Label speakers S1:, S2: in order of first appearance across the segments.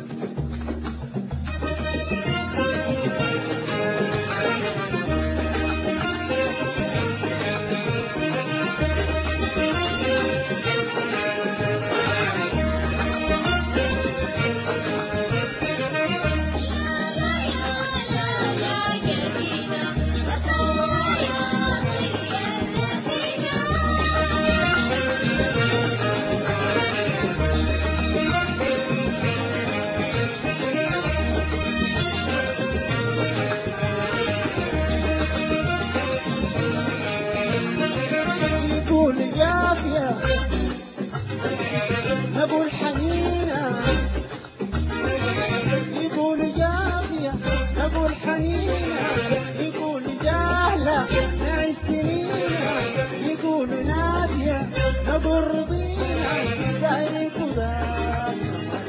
S1: أبو الحنينة يقول جافية، أبو الحنينة يقول جاهلة نعيش سنينة، يقول ناسية أبو الرضينة داير كذاب.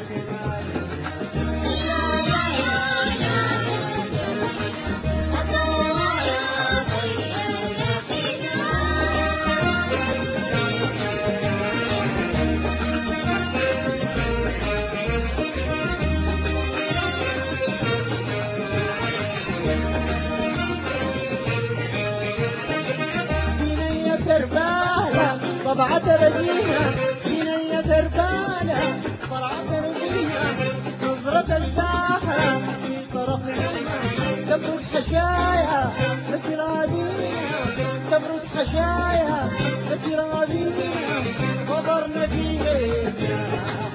S1: طبعة رزينة بنية دربالة، طلعة رزينة نظرة الساحة في طرف تبرد حشايا لسرابينا، تبرد حشايا لسرابينا، صبرنا في بيتنا.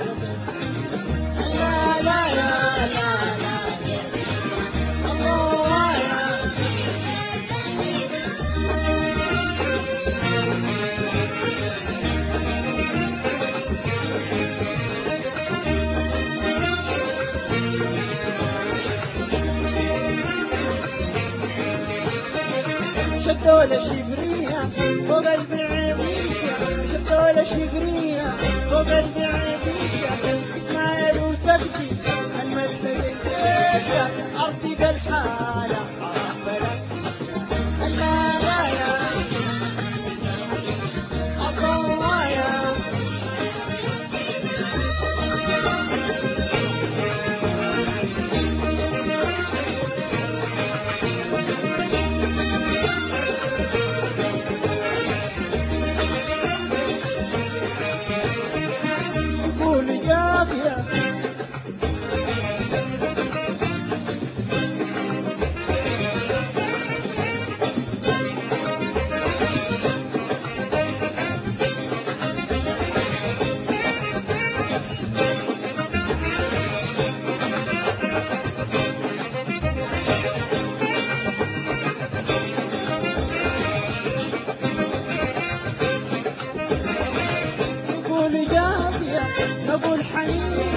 S1: لا لا لا لا لا الله يا شدولة شبرية فوق البعيطيشة، شدولة شبرية فوق البعيطيشة، إسماعيل وتبكي الملك الجيشة، أرضي الحالة عرفلك الله يا الله يا أبو الحنين